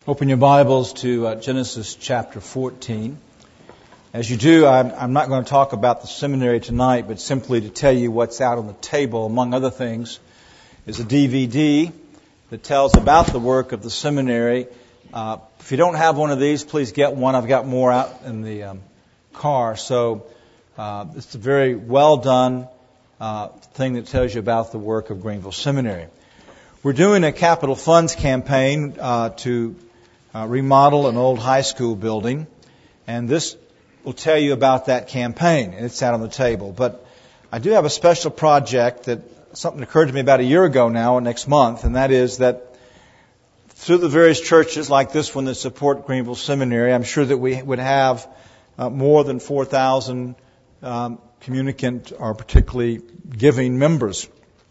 Open your Bibles to Genesis chapter 14. As you do, I'm not going to talk about the seminary tonight, but simply to tell you what's out on the table, among other things, is a DVD that tells about the work of the seminary. If you don't have one of these, please get one. I've got more out in the car. So it's a very well done thing that tells you about the work of Greenville Seminary. We're doing a capital funds campaign to remodel an old high school building, and this will tell you about that campaign, and it's out on the table. But I do have a special project that something occurred to me about a year ago now, next month, and that is that through the various churches like this one that support Greenville Seminary, I'm sure that we would have more than 4,000 communicant or particularly giving members.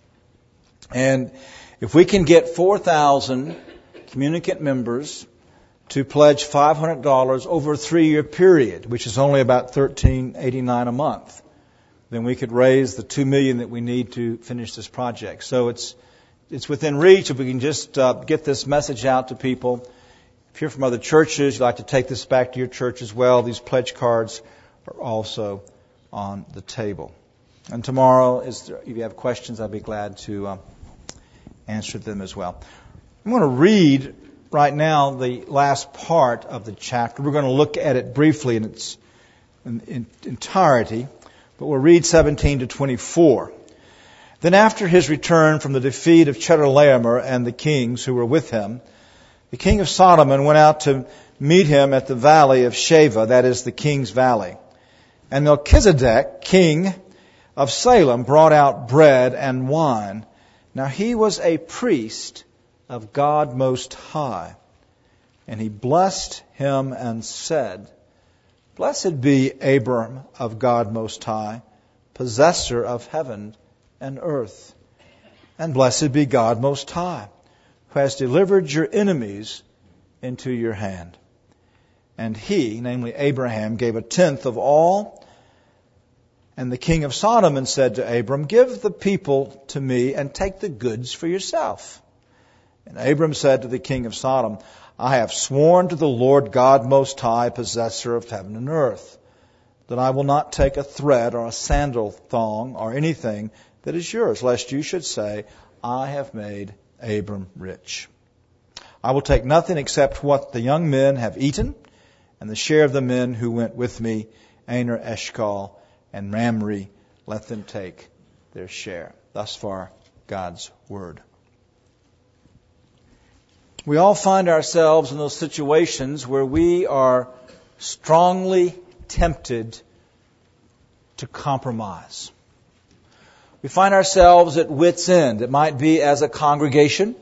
And if we can get 4,000 communicant members to pledge $500 over a 3-year period, which is only about $13.89 a month, then we could raise the $2 million that we need to finish this project. So it's within reach if we can just get this message out to people. If you're from other churches, you'd like to take this back to your church as well, these pledge cards are also on the table. And tomorrow, if you have questions, I'd be glad to answer them as well. I'm going to read right now the last part of the chapter. We're going to look at it briefly in its entirety, but we'll read 17 to 24. Then after his return from the defeat of Chedorlaomer and the kings who were with him, the king of Sodom went out to meet him at the valley of Sheva, that is the king's valley. And Melchizedek, king of Salem, brought out bread and wine. Now he was a priest of God Most High. And he blessed him and said, Blessed be Abram of God Most High, possessor of heaven and earth. And blessed be God Most High, who has delivered your enemies into your hand. And he, namely Abraham, gave 1/10 of all. And the king of Sodom said to Abram, Give the people to me and take the goods for yourself. And Abram said to the king of Sodom, I have sworn to the Lord God Most High, possessor of heaven and earth, that I will not take a thread or a sandal thong or anything that is yours, lest you should say, I have made Abram rich. I will take nothing except what the young men have eaten, and the share of the men who went with me, Aner, Eshcol, and Mamre, let them take their share. Thus far, God's Word. We all find ourselves in those situations where we are strongly tempted to compromise. We find ourselves at wit's end. It might be as a congregation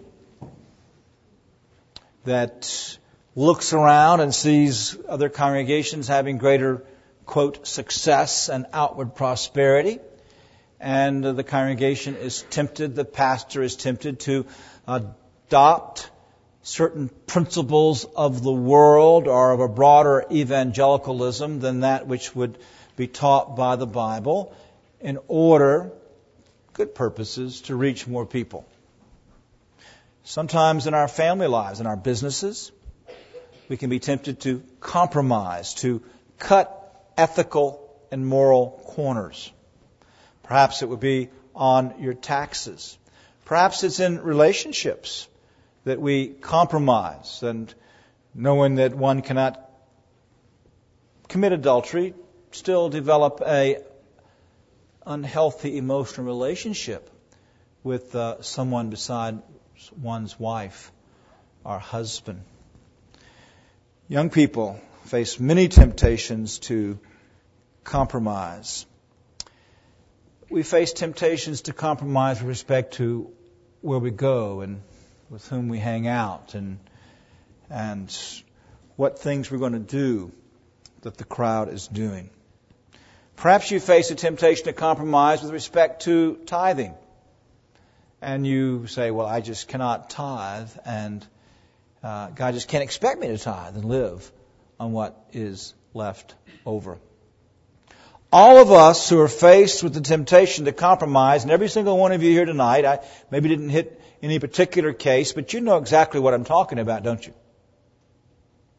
that looks around and sees other congregations having greater, quote, success and outward prosperity. And the congregation is tempted, the pastor is tempted to adopt certain principles of the world or of a broader evangelicalism than that which would be taught by the Bible in order, good purposes, to reach more people. Sometimes in our family lives, in our businesses, we can be tempted to compromise, to cut ethical and moral corners. Perhaps it would be on your taxes. Perhaps it's in relationships that we compromise, and knowing that one cannot commit adultery, still develop a unhealthy emotional relationship with someone beside one's wife or husband. Young people face many temptations to compromise. We face temptations to compromise with respect to where we go and with whom we hang out and what things we're going to do that the crowd is doing. Perhaps you face a temptation to compromise with respect to tithing. And you say, well, I just cannot tithe, and God just can't expect me to tithe and live on what is left over. All of us who are faced with the temptation to compromise, and every single one of you here tonight, I maybe didn't hit any particular case, but you know exactly what I'm talking about, don't you?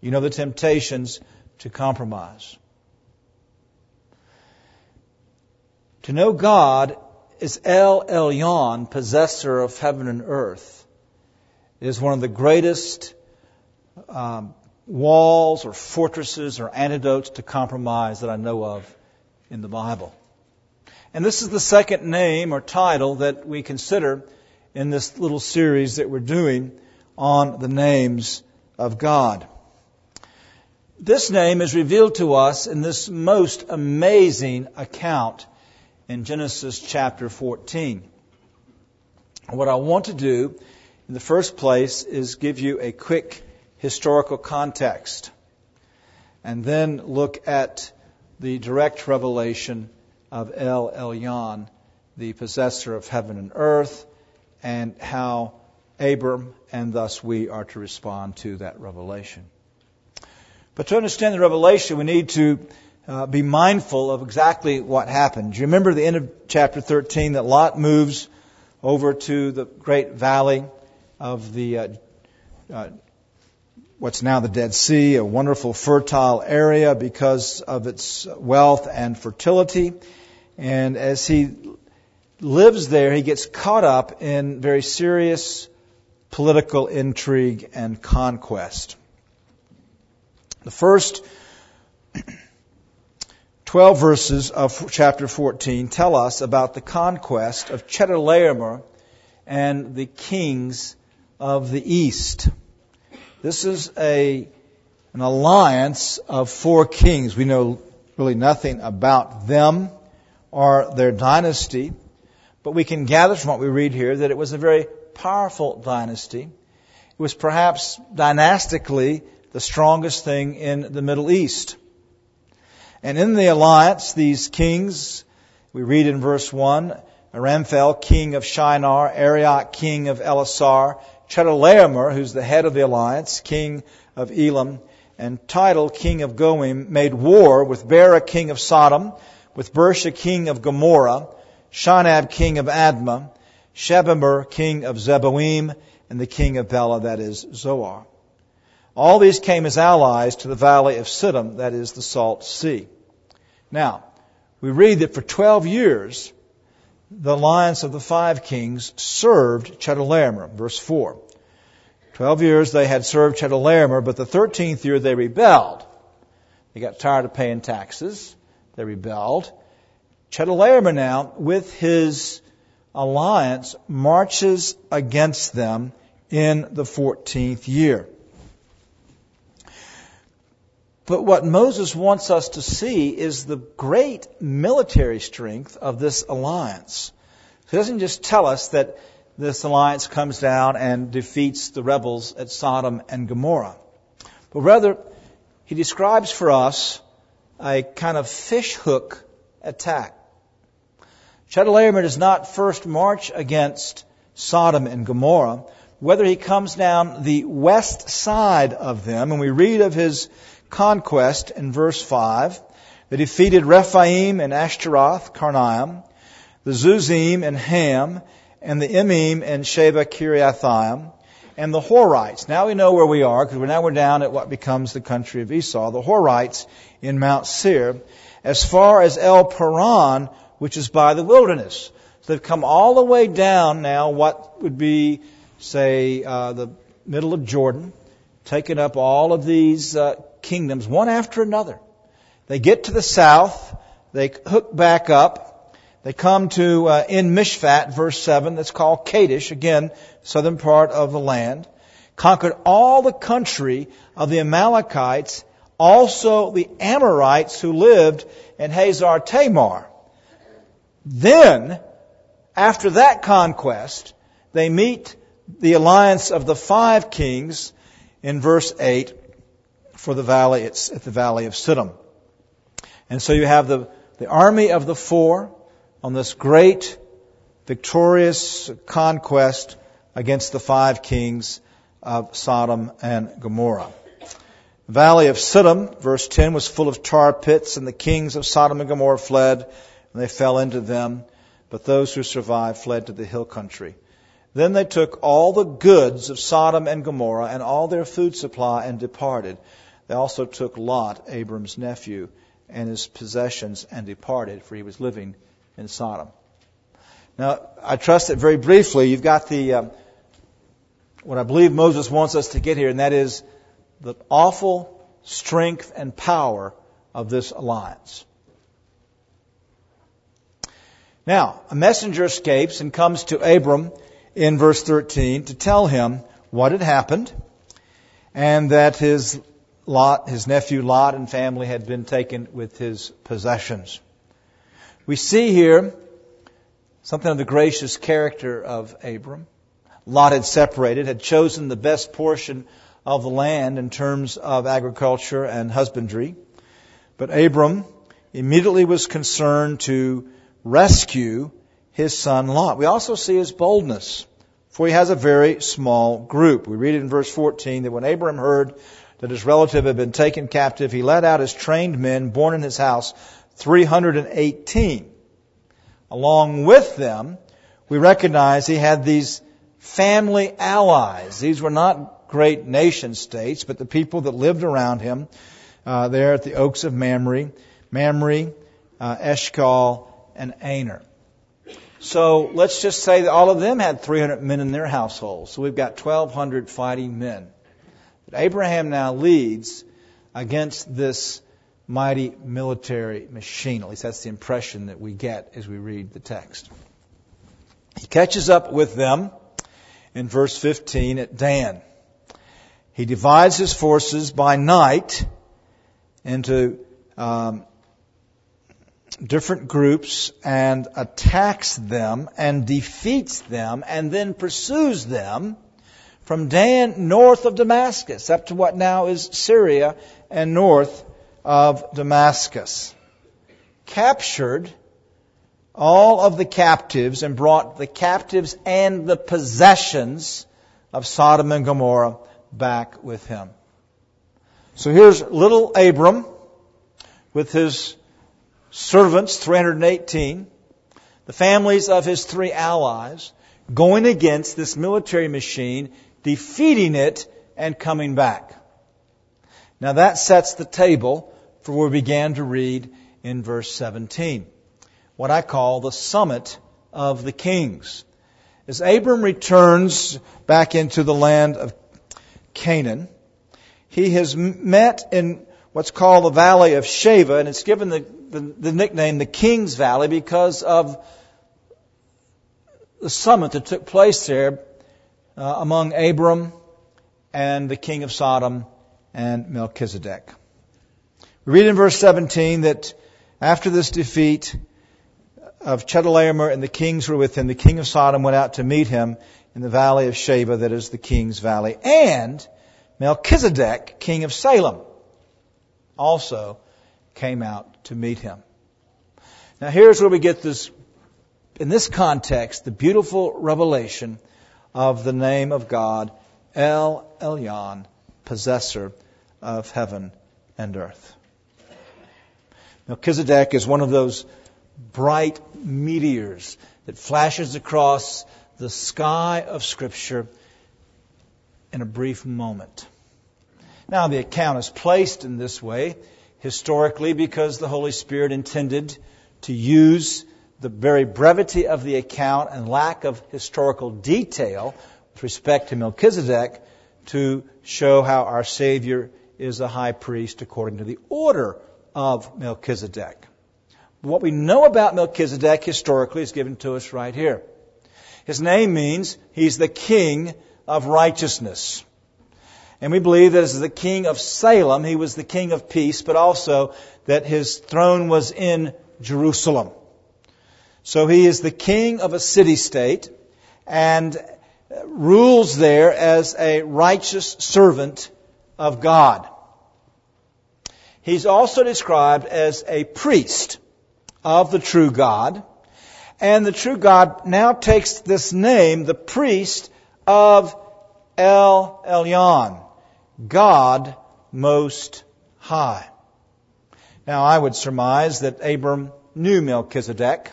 You know the temptations to compromise. To know God is El Elyon, possessor of heaven and earth. It is one of the greatest walls or fortresses or antidotes to compromise that I know of in the Bible. And this is the second name or title that we consider in this little series that we're doing on the names of God. This name is revealed to us in this most amazing account in Genesis chapter 14. What I want to do in the first place is give you a quick historical context and then look at the direct revelation of El Elyon, the possessor of heaven and earth, and how Abram and thus we are to respond to that revelation. But to understand the revelation, we need to be mindful of exactly what happened. Do you remember the end of chapter 13 that Lot moves over to the great valley of the what's now the Dead Sea, a wonderful fertile area because of its wealth and fertility. And as he lives there, he gets caught up in very serious political intrigue and conquest. The first 12 verses of chapter 14 tell us about the conquest of Chedorlaomer and the kings of the east. This is an alliance of 4 kings. We know really nothing about them or their dynasty, but we can gather from what we read here that it was a very powerful dynasty. It was perhaps dynastically the strongest thing in the Middle East. And in the alliance, these kings, we read in verse 1, Aramphel, king of Shinar, Arioch, king of Elasar, Chedorlaomer, who's the head of the alliance, king of Elam, and Tidal, king of Goim, made war with Bera, king of Sodom, with Bersha, king of Gomorrah, Shinab, king of Admah, Shebemer, king of Zeboim, and the king of Bela, that is Zoar. All these came as allies to the valley of Siddim, that is the Salt Sea. Now, we read that for 12 years, the alliance of the 5 kings served Chedorlaomer. Verse 4. 12 years they had served Chedorlaomer, but the 13th year they rebelled. They got tired of paying taxes. They rebelled. Chedorlaomer now, with his alliance, marches against them in the 14th year. But what Moses wants us to see is the great military strength of this alliance. He doesn't just tell us that this alliance comes down and defeats the rebels at Sodom and Gomorrah, but rather he describes for us a kind of fishhook attack. Chedorlaomer does not first march against Sodom and Gomorrah. Whether he comes down the west side of them, and we read of his conquest in verse 5. They defeated Rephaim and Ashtaroth, Karnaim, the Zuzim and Ham, and the Emim and Sheba Kiriathaim, and the Horites. Now we know where we are, because we're down at what becomes the country of Esau, the Horites in Mount Seir, as far as El Paran, which is by the wilderness. So they've come all the way down now, what would be, say, the middle of Jordan, taken up all of these kingdoms, one after another. They get to the south, they hook back up, they come to En Mishpat, verse 7, that's called Kadesh, again, southern part of the land, conquered all the country of the Amalekites, also the Amorites who lived in Hazar Tamar. Then, after that conquest, they meet the alliance of the 5 kings in verse 8 for the valley, it's at the valley of Siddim. And so you have the army of the 4 on this great victorious conquest against the 5 kings of Sodom and Gomorrah. The valley of Siddim, verse 10, was full of tar pits, and the kings of Sodom and Gomorrah fled, and they fell into them. But those who survived fled to the hill country. Then they took all the goods of Sodom and Gomorrah and all their food supply and departed. they also took Lot, Abram's nephew, and his possessions and departed, for he was living in Sodom. Now, I trust that very briefly you've got what I believe Moses wants us to get here, and that is the awful strength and power of this alliance. Now, a messenger escapes and comes to Abram in verse 13 to tell him what had happened and that his nephew Lot and family had been taken with his possessions. We see here something of the gracious character of Abram. Lot had separated, had chosen the best portion of the land in terms of agriculture and husbandry. But Abram immediately was concerned to rescue his son Lot. We also see his boldness, for he has a very small group. We read in verse 14 that when Abram heard that his relative had been taken captive, he led out his trained men born in his house, 318. Along with them, we recognize he had these family allies. These were not great nation states, but the people that lived around him there at the Oaks of Mamre, Eshcol, and Aner. So let's just say that all of them had 300 men in their households. So we've got 1,200 fighting men. But Abraham now leads against this mighty military machine. At least that's the impression that we get as we read the text. He catches up with them in verse 15 at Dan. He divides his forces by night into different groups and attacks them and defeats them and then pursues them from Dan north of Damascus up to what now is Syria and north of Damascus. Captured all of the captives and brought the captives and the possessions of Sodom and Gomorrah back with him. So here's little Abram with his servants, 318, the families of his three allies, going against this military machine, defeating it, and coming back. Now that sets the table for what we began to read in verse 17, what I call the summit of the kings. As Abram returns back into the land of Canaan, he has met in what's called the Valley of Sheva, and it's given the nickname the King's Valley because of the summit that took place there among Abram and the king of Sodom and Melchizedek. We read in verse 17 that after this defeat of Chedorlaomer and the kings who were with him, the king of Sodom went out to meet him in the Valley of Sheva, that is the King's Valley, and Melchizedek, king of Salem, also came out to meet him. Now here's where we get this, in this context, the beautiful revelation of the name of God, El Elyon, possessor of heaven and earth. Melchizedek is one of those bright meteors that flashes across the sky of Scripture in a brief moment. Now, the account is placed in this way historically because the Holy Spirit intended to use the very brevity of the account and lack of historical detail with respect to Melchizedek to show how our Savior is a high priest according to the order of Melchizedek. What we know about Melchizedek historically is given to us right here. His name means he's the king of righteousness. And we believe that as the king of Salem, he was the king of peace, but also that his throne was in Jerusalem. So he is the king of a city-state and rules there as a righteous servant of God. He's also described as a priest of the true God. And the true God now takes this name, the priest of El Elyon, God Most High. Now, I would surmise that Abram knew Melchizedek.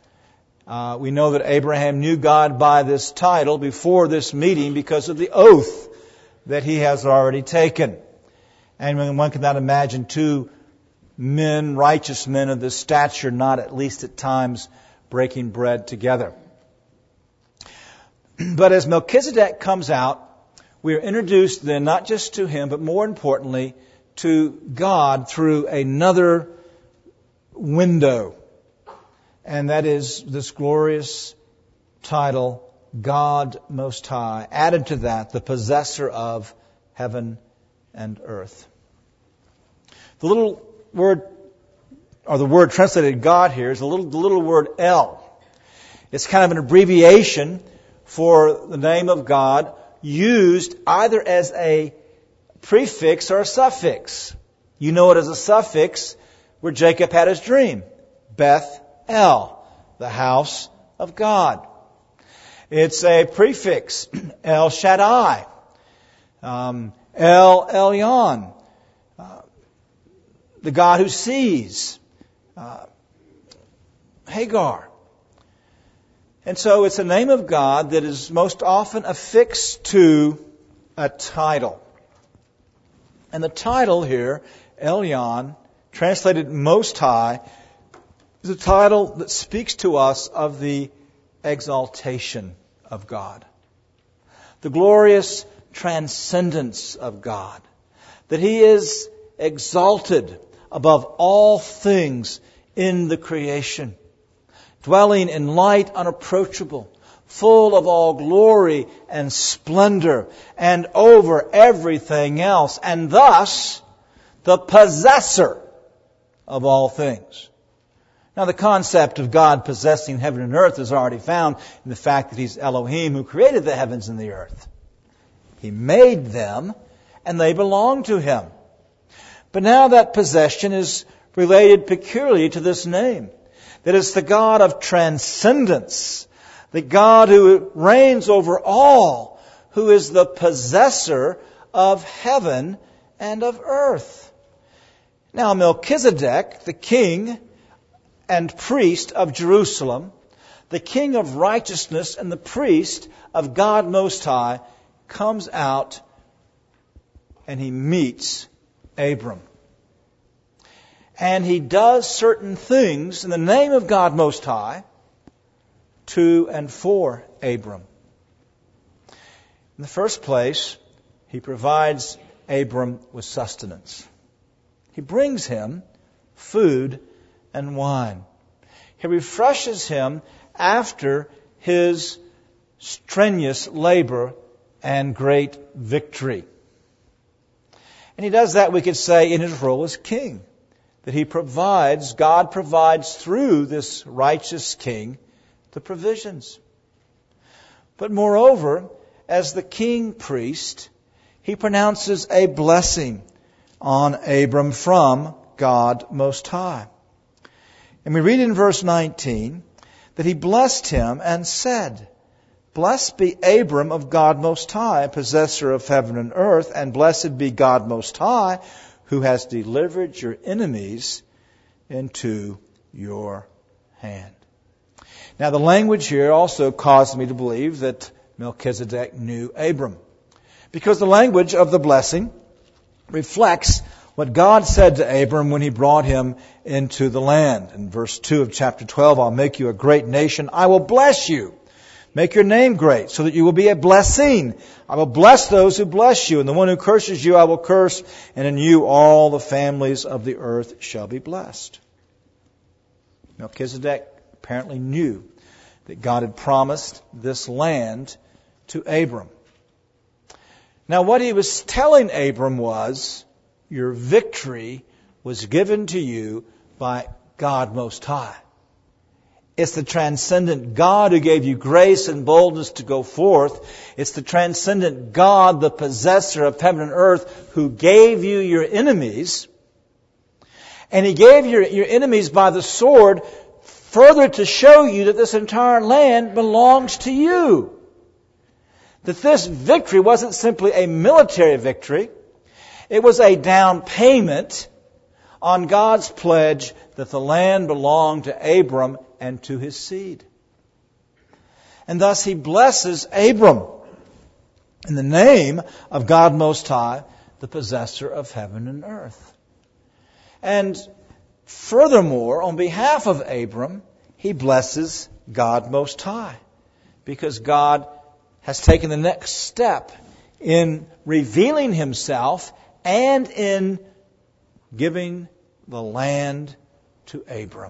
We know that Abraham knew God by this title before this meeting because of the oath that he has already taken. And one cannot imagine two men, righteous men of this stature, not at least at times breaking bread together. But as Melchizedek comes out, we are introduced then not just to him, but more importantly, to God through another window. And that is this glorious title, God Most High. Added to that, the possessor of heaven and earth. The little word, or the word translated God here, is the little word El. It's kind of an abbreviation for the name of God, used either as a prefix or a suffix. You know it as a suffix where Jacob had his dream. Beth El, the house of God. It's a prefix, El Shaddai, El Elyon, the God who sees, Hagar. And so it's a name of God that is most often affixed to a title. And the title here, Elyon, translated Most High, is a title that speaks to us of the exaltation of God. The glorious transcendence of God. That He is exalted above all things in the creation. Dwelling in light unapproachable, full of all glory and splendor, and over everything else, and thus the possessor of all things. Now, the concept of God possessing heaven and earth is already found in the fact that He's Elohim, who created the heavens and the earth. He made them, and they belong to Him. But now that possession is related peculiarly to this name. That it's the God of transcendence, the God who reigns over all, who is the possessor of heaven and of earth. Now Melchizedek, the king and priest of Jerusalem, the king of righteousness and the priest of God Most High, comes out and he meets Abram. And he does certain things in the name of God Most High to and for Abram. In the first place, he provides Abram with sustenance. He brings him food and wine. He refreshes him after his strenuous labor and great victory. And he does that, we could say, in his role as king. That he provides, God provides through this righteous king the provisions. But moreover, as the king priest, he pronounces a blessing on Abram from God Most High. And we read in verse 19 that he blessed him and said, Blessed be Abram of God Most High, possessor of heaven and earth, and blessed be God Most High, who has delivered your enemies into your hand. Now the language here also caused me to believe that Melchizedek knew Abram. Because the language of the blessing reflects what God said to Abram when He brought him into the land. In verse 2 of chapter 12, I'll make you a great nation. I will bless you. Make your name great, so that you will be a blessing. I will bless those who bless you, and the one who curses you I will curse, and in you all the families of the earth shall be blessed. Melchizedek apparently knew that God had promised this land to Abram. Now what he was telling Abram was, your victory was given to you by God Most High. It's the transcendent God who gave you grace and boldness to go forth. It's the transcendent God, the possessor of heaven and earth, who gave you your enemies. And He gave your enemies by the sword further to show you that this entire land belongs to you. That this victory wasn't simply a military victory. It was a down payment on God's pledge that the land belonged to Abram and to his seed. And thus He blesses Abram in the name of God Most High, the possessor of heaven and earth. And furthermore, on behalf of Abram, he blesses God Most High, because God has taken the next step in revealing Himself and in giving the land to Abram.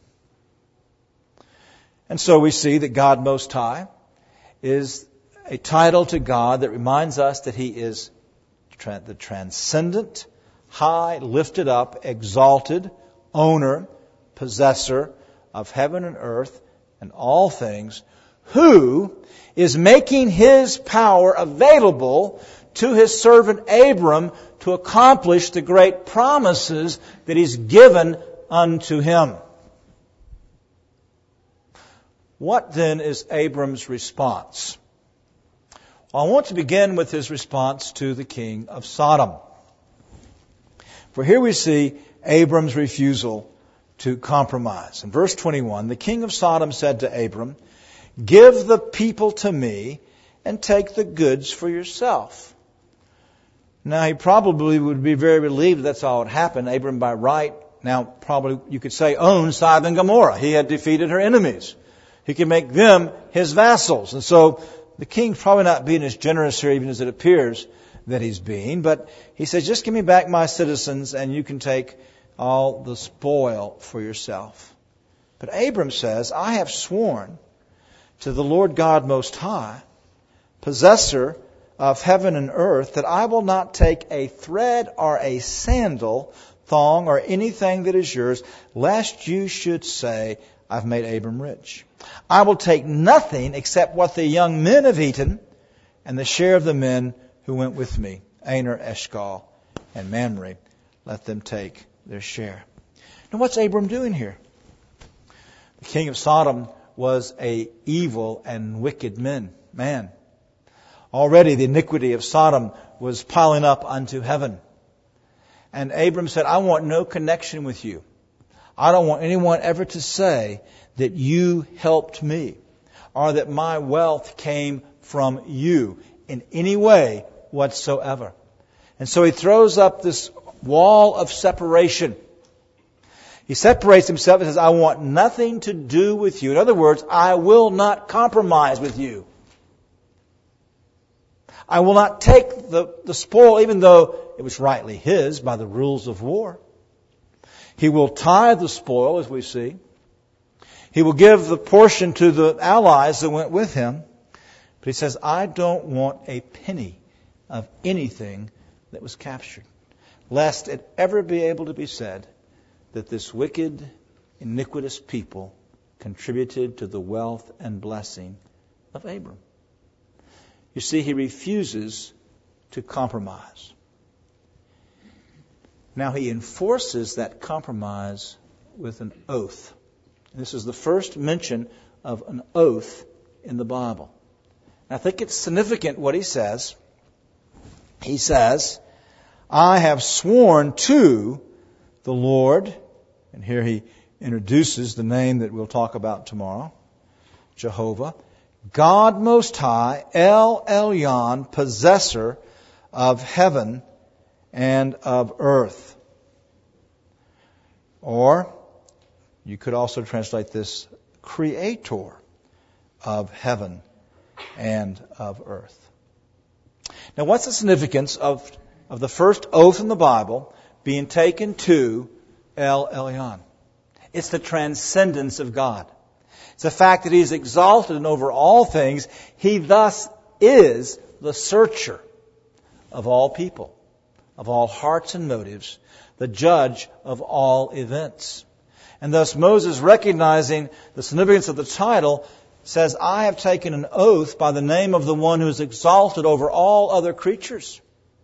And so we see that God Most High is a title to God that reminds us that He is the transcendent, high, lifted up, exalted owner, possessor of heaven and earth and all things, who is making His power available to His servant Abram to accomplish the great promises that He's given unto him. What then is Abram's response? Well, I want to begin with his response to the king of Sodom. For here we see Abram's refusal to compromise. In verse 21, the king of Sodom said to Abram, "Give the people to me and take the goods for yourself." Now, he probably would be very relieved that's all that happened. Abram, by right, now probably you could say, owned Sodom and Gomorrah. He had defeated her enemies. He could make them his vassals. And so the king's probably not being as generous here even as it appears that he's being. But he says, just give me back my citizens and you can take all the spoil for yourself. But Abram says, I have sworn to the Lord God Most High, possessor of heaven and earth, that I will not take a thread or a sandal, thong, or anything that is yours, lest you should say, I've made Abram rich. I will take nothing except what the young men have eaten, and the share of the men who went with me, Aner, Eshcol, and Mamre. Let them take their share. Now what's Abram doing here? The king of Sodom was a evil and wicked man. Already the iniquity of Sodom was piling up unto heaven. And Abram said, I want no connection with you. I don't want anyone ever to say that you helped me or that my wealth came from you in any way whatsoever. And so he throws up this wall of separation. He separates himself and says, I want nothing to do with you. In other words, I will not compromise with you. I will not take the spoil, even though it was rightly his by the rules of war. He will tithe the spoil, as we see. He will give the portion to the allies that went with him. But he says, I don't want a penny of anything that was captured, lest it ever be able to be said that this wicked, iniquitous people contributed to the wealth and blessing of Abram. You see, he refuses to compromise. Now he enforces that compromise with an oath. This is the first mention of an oath in the Bible. And I think it's significant what he says. He says, I have sworn to the Lord, and here he introduces the name that we'll talk about tomorrow, Jehovah, God Most High, El Elyon, possessor of heaven and of earth. Or you could also translate this, creator of heaven and of earth. Now what's the significance of the first oath in the Bible being taken to El Elyon? It's the transcendence of God. It's the fact that He is exalted and over all things. He thus is the searcher of all people, of all hearts and motives, the judge of all events. And thus Moses, recognizing the significance of the title, says, I have taken an oath by the name of the one who is exalted over all other creatures,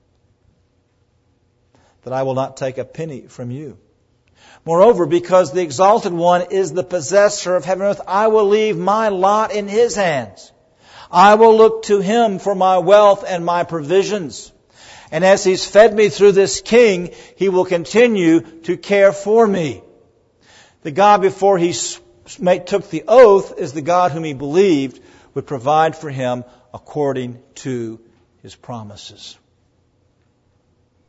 that I will not take a penny from you. Moreover, because the exalted one is the possessor of heaven and earth, I will leave my lot in His hands. I will look to Him for my wealth and my provisions. And as He's fed me through this king, He will continue to care for me. The God before he took the oath is the God whom he believed would provide for him according to His promises.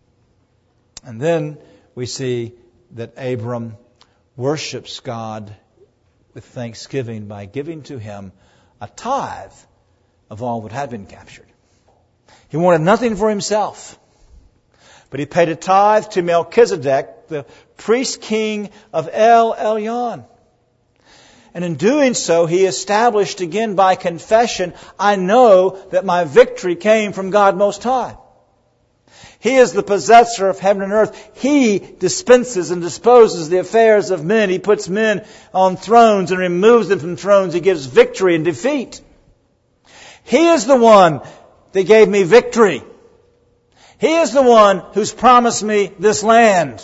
And then we see that Abram worships God with thanksgiving by giving to him a tithe of all that had been captured. He wanted nothing for himself, but he paid a tithe to Melchizedek, the priest king of El Elyon. And in doing so, he established again by confession, I know that my victory came from God Most High. He is the possessor of heaven and earth. He dispenses and disposes the affairs of men. He puts men on thrones and removes them from thrones. He gives victory and defeat. He is the one that gave me victory. He is the one who's promised me this land.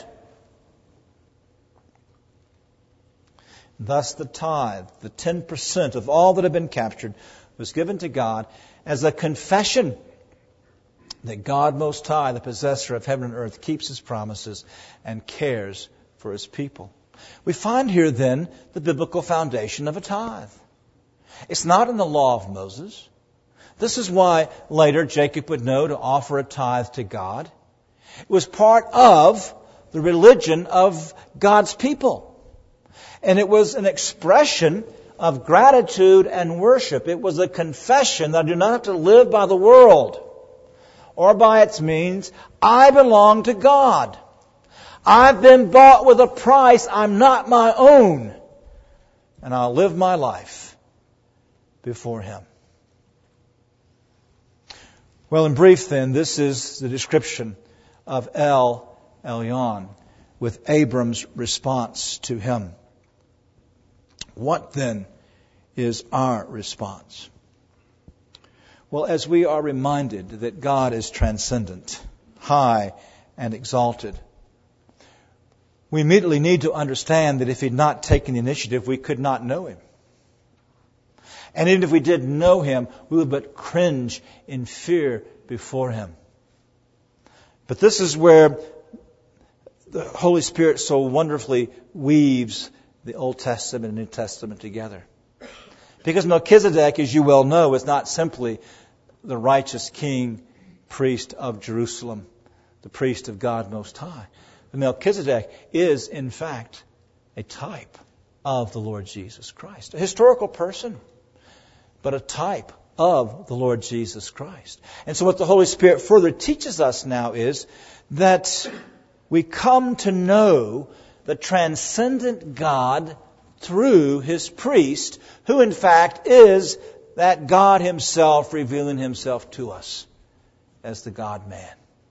Thus the tithe, the 10% of all that had been captured, was given to God as a confession that God Most High, the possessor of heaven and earth, keeps His promises and cares for His people. We find here then the biblical foundation of a tithe. It's not in the law of Moses. This is why later Jacob would know to offer a tithe to God. It was part of the religion of God's people. And it was an expression of gratitude and worship. It was a confession that I do not have to live by the world or by its means. I belong to God. I've been bought with a price. I'm not my own. And I'll live my life before Him. Well, in brief then, this is the description of El Elyon with Abram's response to him. What then is our response? Well, as we are reminded that God is transcendent, high and exalted, we immediately need to understand that if He had not taken the initiative, we could not know Him. And even if we did know Him, we would but cringe in fear before Him. But this is where the Holy Spirit so wonderfully weaves the Old Testament and New Testament together. Because Melchizedek, as you well know, is not simply the righteous king, priest of Jerusalem, the priest of God Most High. But Melchizedek is, in fact, a type of the Lord Jesus Christ. A historical person, but a type of the Lord Jesus Christ. And so what the Holy Spirit further teaches us now is that we come to know the transcendent God through His priest, who in fact is that God Himself revealing Himself to us as the God-man.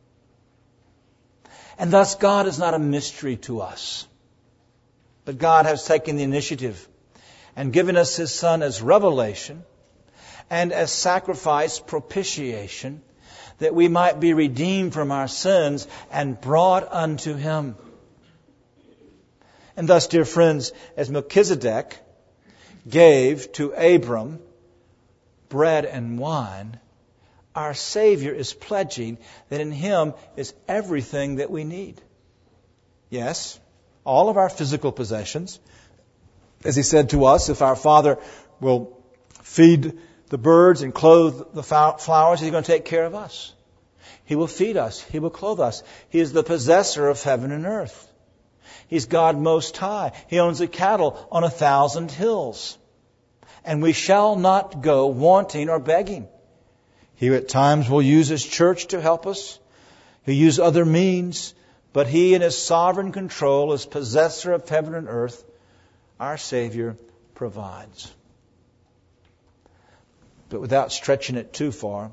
And thus God is not a mystery to us, but God has taken the initiative and given us His Son as revelation and as sacrifice, propitiation, that we might be redeemed from our sins and brought unto Him. And thus, dear friends, as Melchizedek gave to Abram bread and wine, our Savior is pledging that in Him is everything that we need. Yes, all of our physical possessions. As He said to us, if our Father will feed the birds and clothe the flowers, He's going to take care of us. He will feed us. He will clothe us. He is the possessor of heaven and earth. He's God Most High. He owns the cattle on 1,000 hills. And we shall not go wanting or begging. He at times will use His church to help us. He'll use other means. But He in His sovereign control, as possessor of heaven and earth, our Savior provides. But without stretching it too far,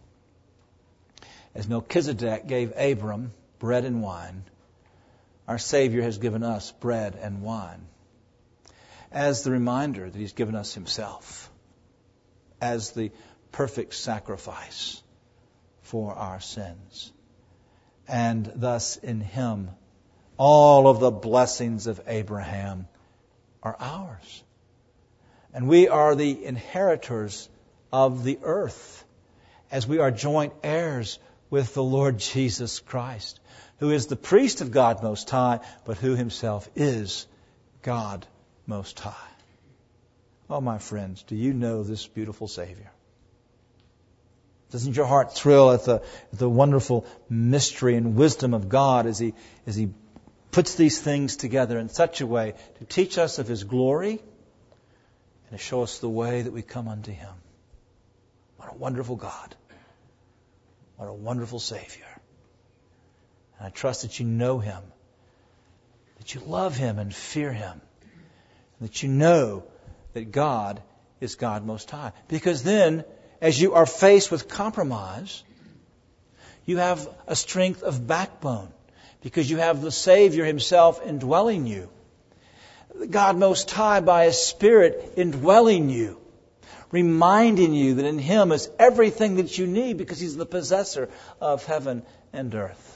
as Melchizedek gave Abram bread and wine, our Savior has given us bread and wine as the reminder that He's given us Himself as the perfect sacrifice for our sins. And thus in Him all of the blessings of Abraham are ours. And we are the inheritors of the earth as we are joint heirs with the Lord Jesus Christ, who is the priest of God Most High, but who Himself is God Most High. Oh, my friends, do you know this beautiful Savior? Doesn't your heart thrill at the wonderful mystery and wisdom of God as He puts these things together in such a way to teach us of His glory and to show us the way that we come unto Him? What a wonderful God. What a wonderful Savior. And I trust that you know Him, that you love Him and fear Him, and that you know that God is God Most High. Because then, as you are faced with compromise, you have a strength of backbone, because you have the Savior Himself indwelling you. God Most High by His Spirit indwelling you, reminding you that in Him is everything that you need, because He's the possessor of heaven and earth.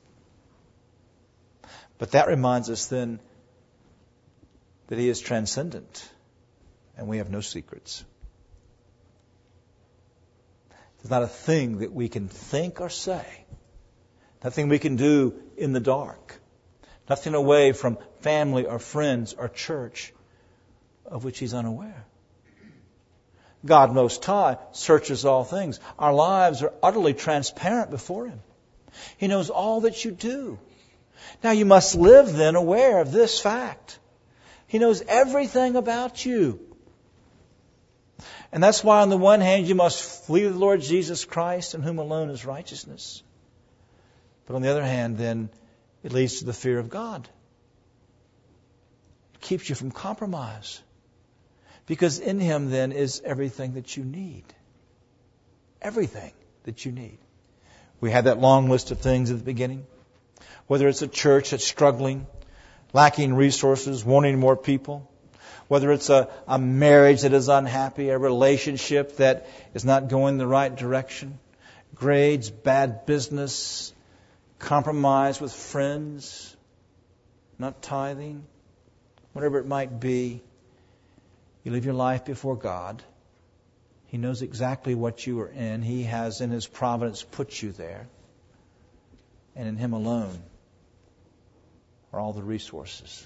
But that reminds us then that He is transcendent and we have no secrets. There's not a thing that we can think or say, nothing we can do in the dark, nothing away from family or friends or church of which He's unaware. God Most High searches all things. Our lives are utterly transparent before Him. He knows all that you do. Now you must live then aware of this fact. He knows everything about you. And that's why on the one hand you must flee the Lord Jesus Christ, in whom alone is righteousness. But on the other hand then, it leads to the fear of God. It keeps you from compromise. Because in Him then is everything that you need. Everything that you need. We had that long list of things at the beginning. Whether it's a church that's struggling, lacking resources, wanting more people. Whether it's a marriage that is unhappy, a relationship that is not going the right direction. Grades, bad business, compromise with friends, not tithing. Whatever it might be. You live your life before God. He knows exactly what you are in. He has in His providence put you there. And in Him alone are all the resources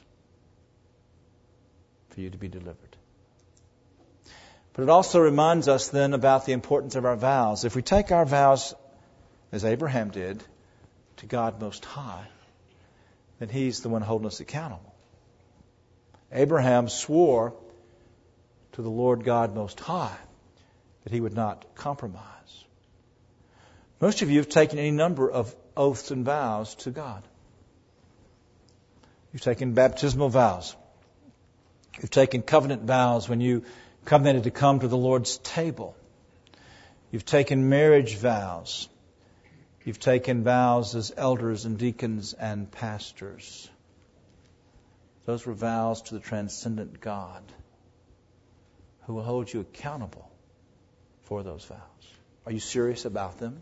for you to be delivered. But it also reminds us then about the importance of our vows. If we take our vows, as Abraham did, to God Most High, then He's the one holding us accountable. Abraham swore to the Lord God Most High that he would not compromise. Most of you have taken any number of oaths and vows to God. You've taken baptismal vows. You've taken covenant vows when you covenanted to come to the Lord's table. You've taken marriage vows. You've taken vows as elders and deacons and pastors. Those were vows to the transcendent God, who will hold you accountable for those vows. Are you serious about them?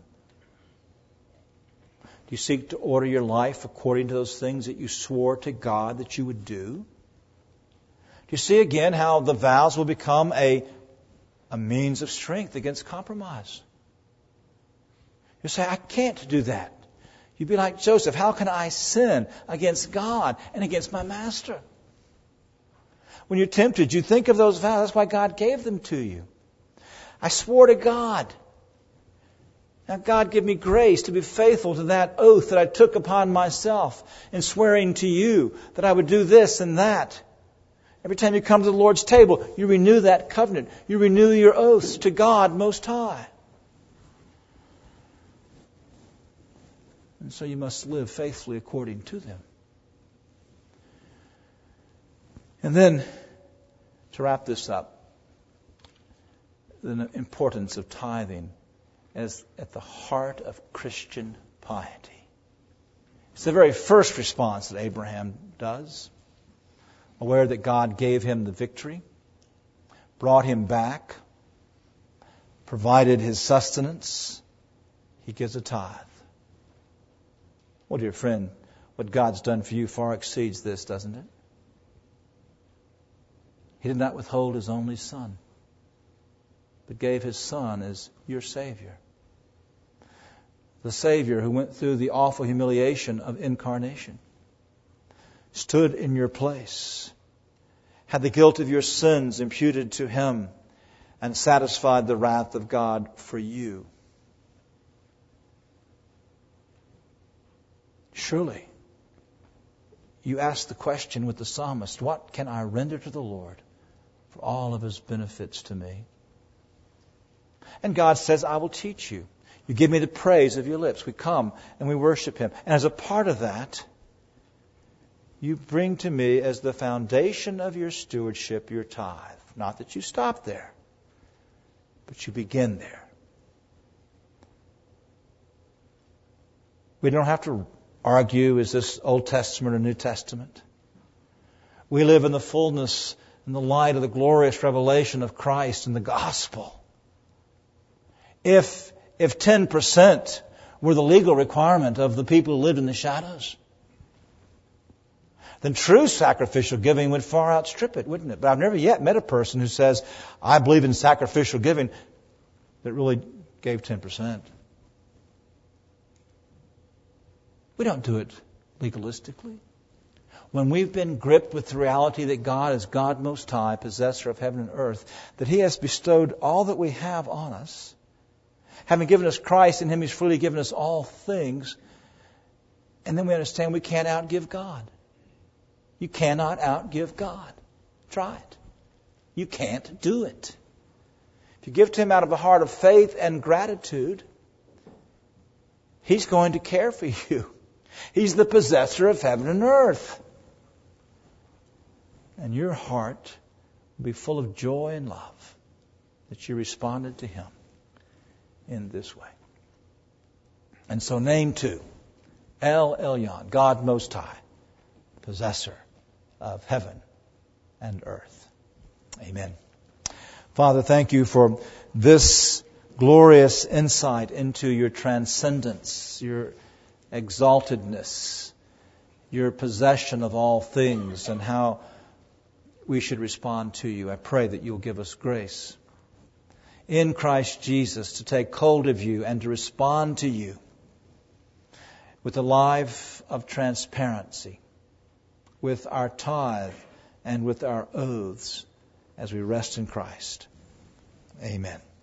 Do you seek to order your life according to those things that you swore to God that you would do? Do you see again how the vows will become a means of strength against compromise? You say, I can't do that. You'd be like Joseph. How can I sin against God and against my master? When you're tempted, you think of those vows. That's why God gave them to you. I swore to God. Now, God, give me grace to be faithful to that oath that I took upon myself in swearing to you that I would do this and that. Every time you come to the Lord's table, you renew that covenant. You renew your oaths to God Most High. And so you must live faithfully according to them. And then, to wrap this up, the importance of tithing is at the heart of Christian piety. It's the very first response that Abraham does. Aware that God gave him the victory, brought him back, provided his sustenance, he gives a tithe. Well, dear friend, what God's done for you far exceeds this, doesn't it? He did not withhold His only Son, but gave His Son as your Savior. The Savior who went through the awful humiliation of incarnation, stood in your place, had the guilt of your sins imputed to Him, and satisfied the wrath of God for you. Surely, you ask the question with the psalmist, what can I render to the Lord for all of His benefits to me? And God says, I will teach you. You give me the praise of your lips. We come and we worship Him. And as a part of that, you bring to me as the foundation of your stewardship your tithe. Not that you stop there, but you begin there. We don't have to argue, is this Old Testament or New Testament? We live in the fullness and the light of the glorious revelation of Christ and the gospel. If 10% were the legal requirement of the people who lived in the shadows, then true sacrificial giving would far outstrip it, wouldn't it? But I've never yet met a person who says, I believe in sacrificial giving, that really gave 10%. We don't do it legalistically. When we've been gripped with the reality that God is God Most High, possessor of heaven and earth, that He has bestowed all that we have on us, having given us Christ, in Him He's freely given us all things, and then we understand we can't outgive God. You cannot outgive God. Try it. You can't do it. If you give to Him out of a heart of faith and gratitude, He's going to care for you. He's the possessor of heaven and earth. And your heart will be full of joy and love that you responded to Him in this way. And so name 2, El Elyon, God Most High, possessor of heaven and earth. Amen. Father, thank you for this glorious insight into your transcendence, your exaltedness, your possession of all things, and how we should respond to you. I pray that you'll give us grace in Christ Jesus to take hold of you and to respond to you with a life of transparency, with our tithe and with our oaths as we rest in Christ. Amen.